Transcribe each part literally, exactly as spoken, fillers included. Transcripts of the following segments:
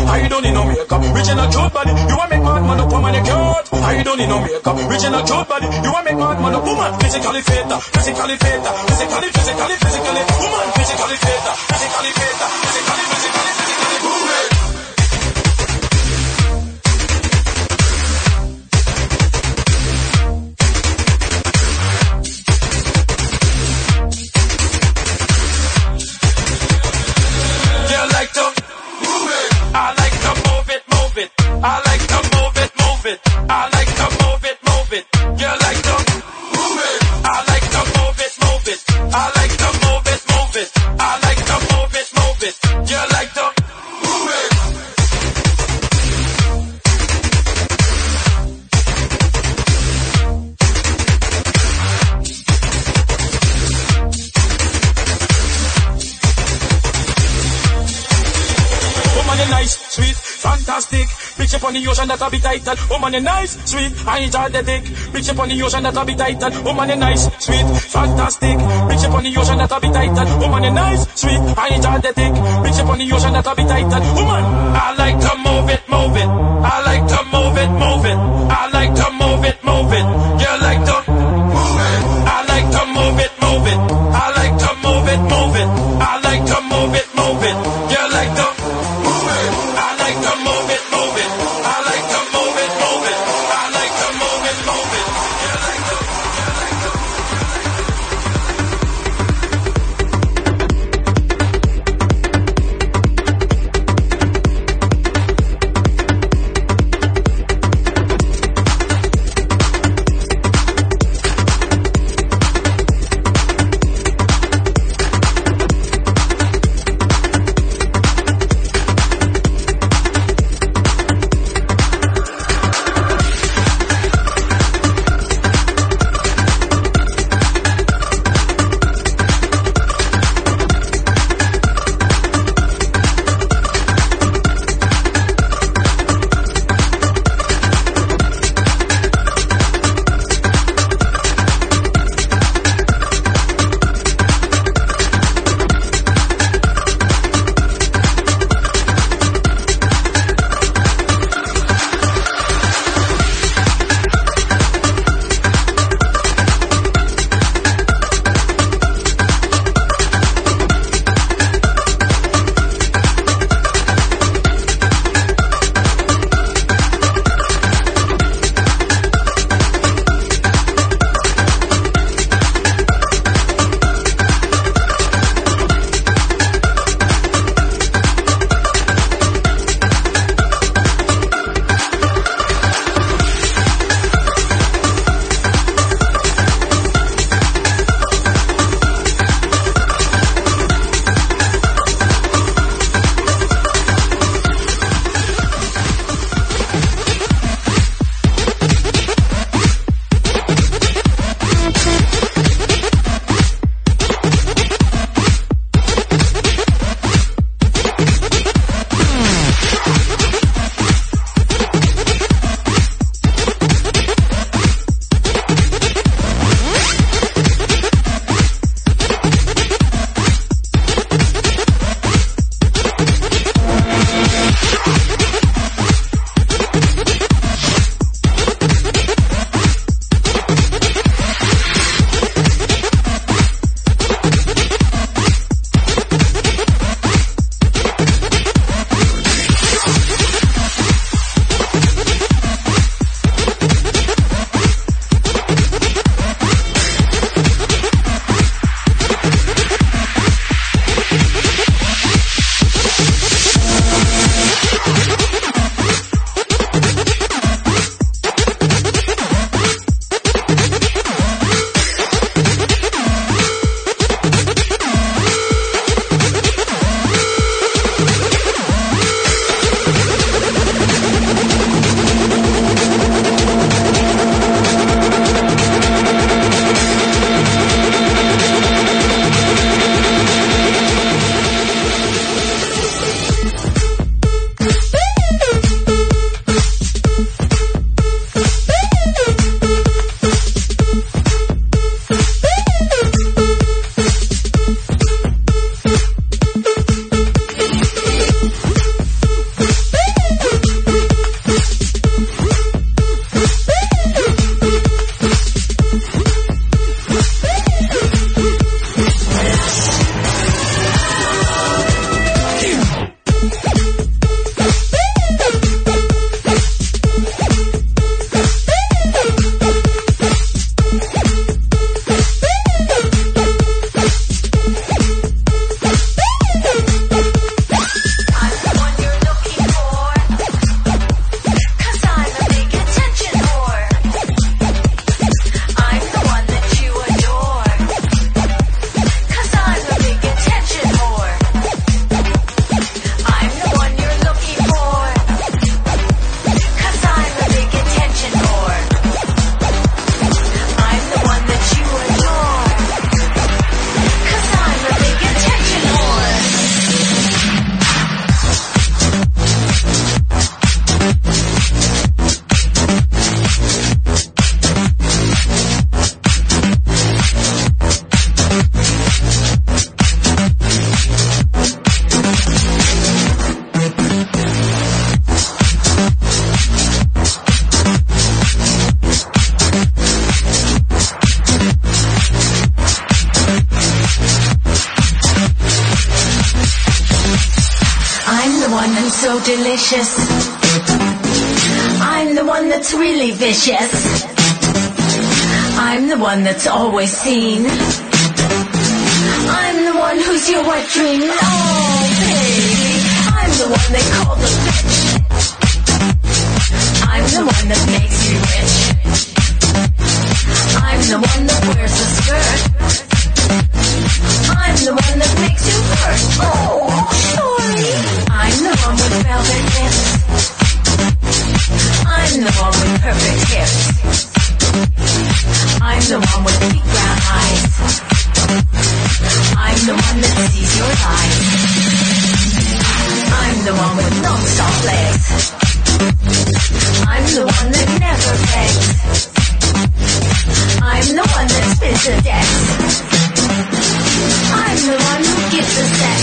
I don't need no makeup. Rich in a cute body, you want make mad man up, woman, you cute. I don't need no makeup. Rich in a cute body, you want make mad man up, woman. Physically fit, physically fit, physically, physically, physically, woman. Physically fit, physically fit, physically, physically, physically, move it. I like to move it, move it. I like to move it, move it. You like to move it. I like to move it, move it. I like to move it, move it. I like to move it, move it. You like to move it. Woman, you nice, sweet, fantastic. Bitch up on the ocean, that'll be title. Woman, you nice, sweet, I ain't the dick. Bitch up on the ocean, that'll be title. Woman, you nice, sweet, fantastic. Bitch up on the ocean, that'll be title. Woman, you nice, sweet, I ain't the dick. Bitch up on the ocean, that'll be title. Woman, I like to move it, move it. I like to move it, move it. I like to move it, move it. You like to move it. I like to move it, move it. I like to move it, move it. I like to move it, move it. You like to move it. I like to move it, move it. I like to move it, move it. I like to move it, move it. You like to, you like to. one that's so delicious. I'm the one that's really vicious. I'm the one that's always seen. I'm the one who's your wet dream. Oh, baby, I'm the one they call the bitch. I'm the one that makes you rich. I'm the one that wears a skirt. I'm the one that makes you hurt. Oh, sorry. I'm the one with velvet lips. I'm the one with perfect hips. I'm the one with big brown eyes. I'm the one that sees your lies. I'm the one with non-stop legs. I'm the one that never begs. I'm the one that spins the decks. I'm the one who gives the sex.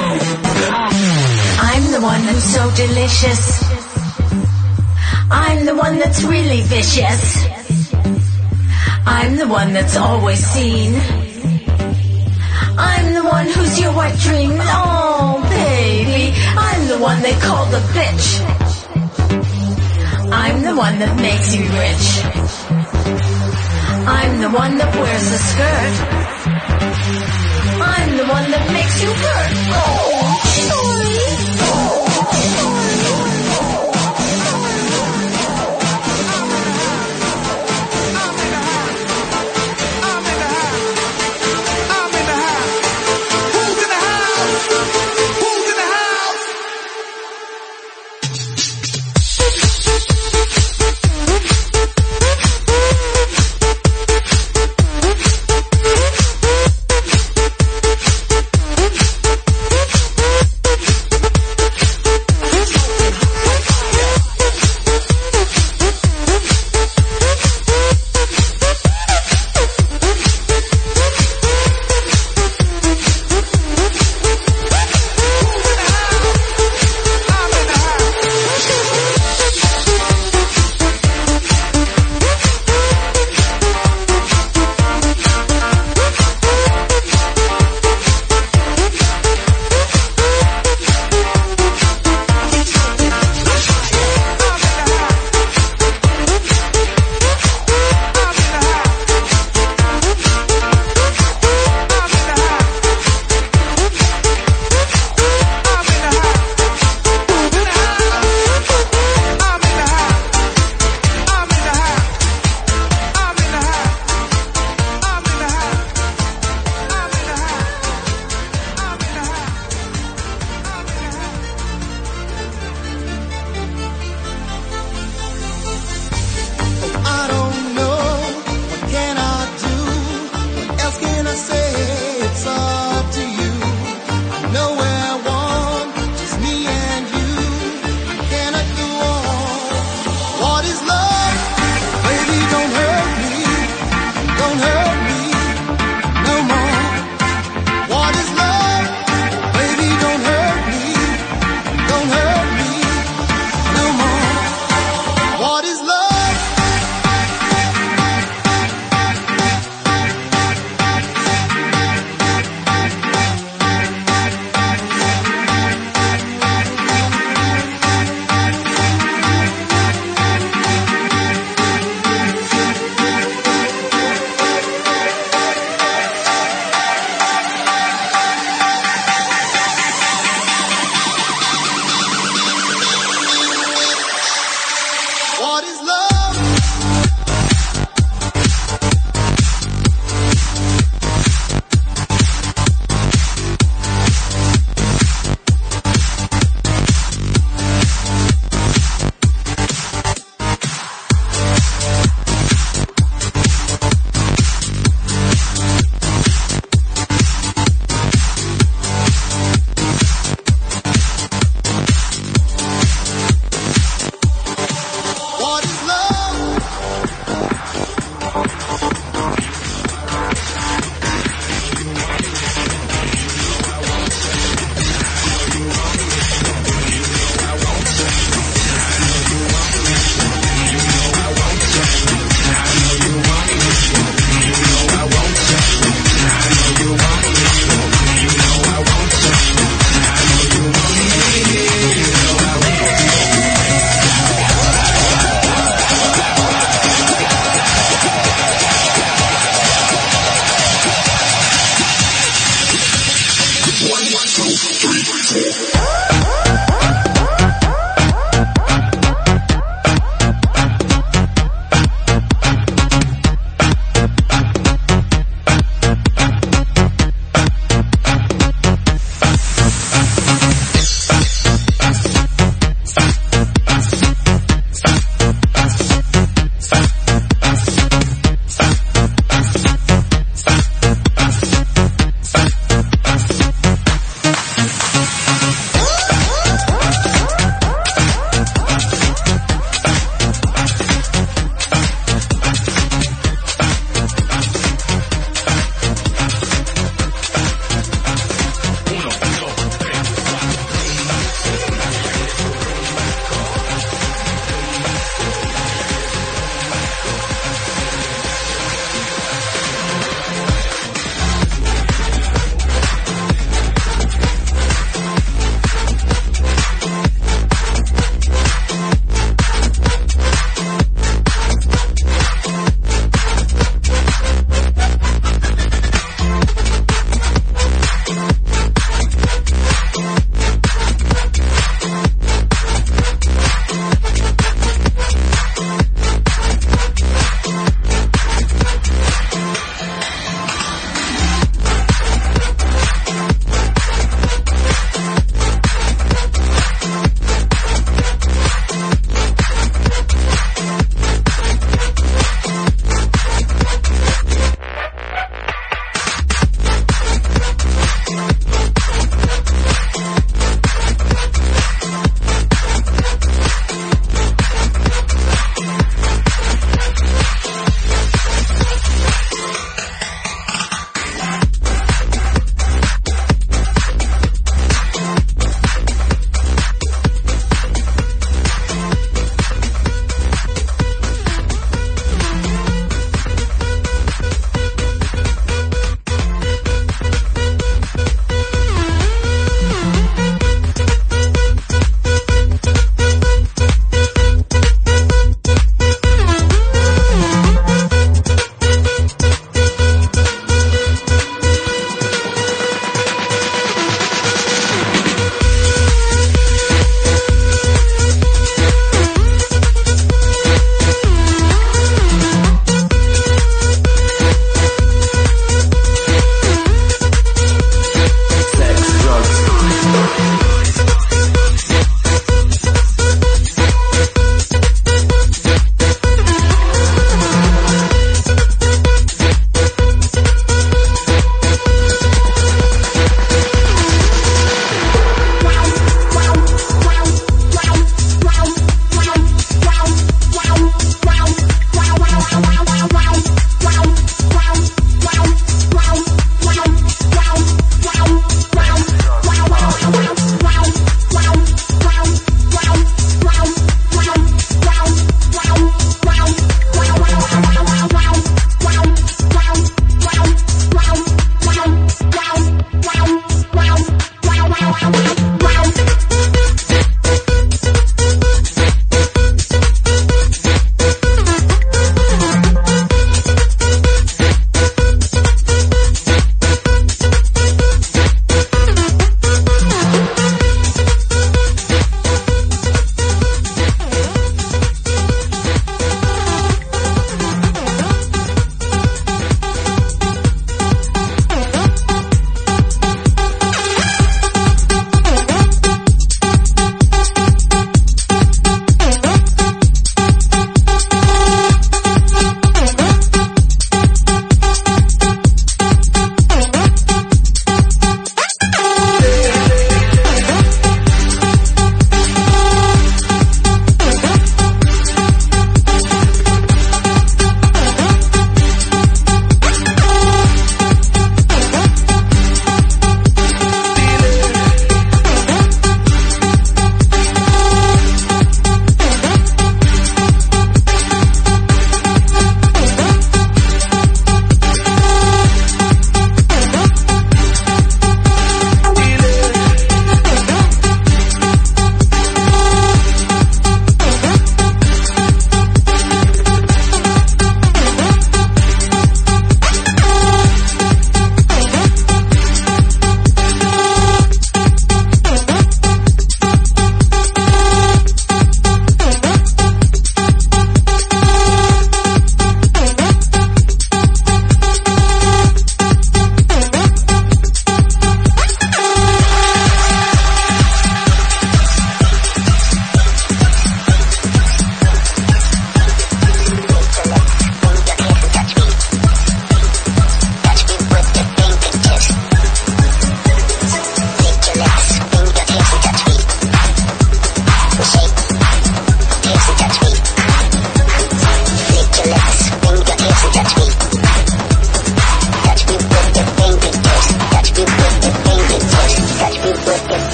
I'm the one that's so delicious. I'm the one that's really vicious. I'm the one that's always seen. I'm the one who's your wet dream. Oh, baby, I'm the one they call the bitch. I'm the one that makes you rich. I'm the one that wears a skirt. I'm the one that makes you hurt. Oh, sorry. Oh, sorry.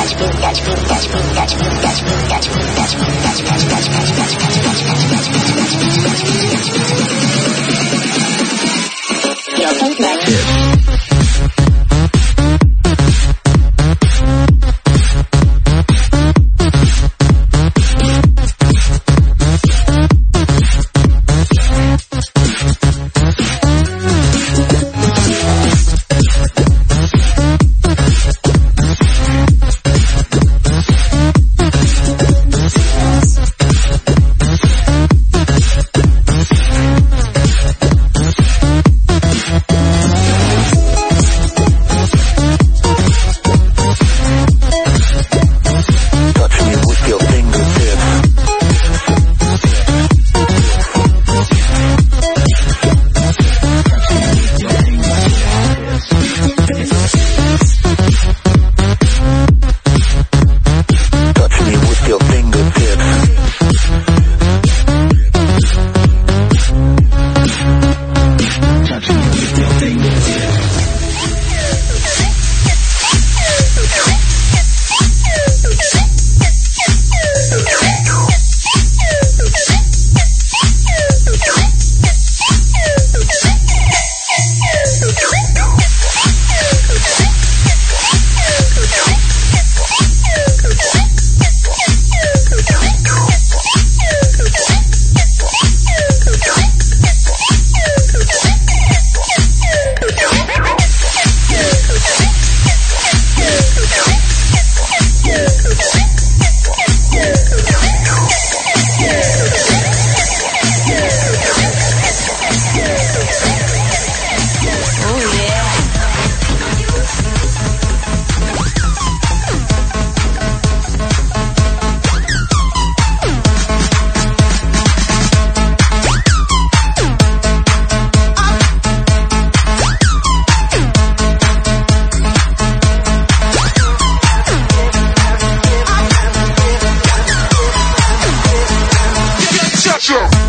Shut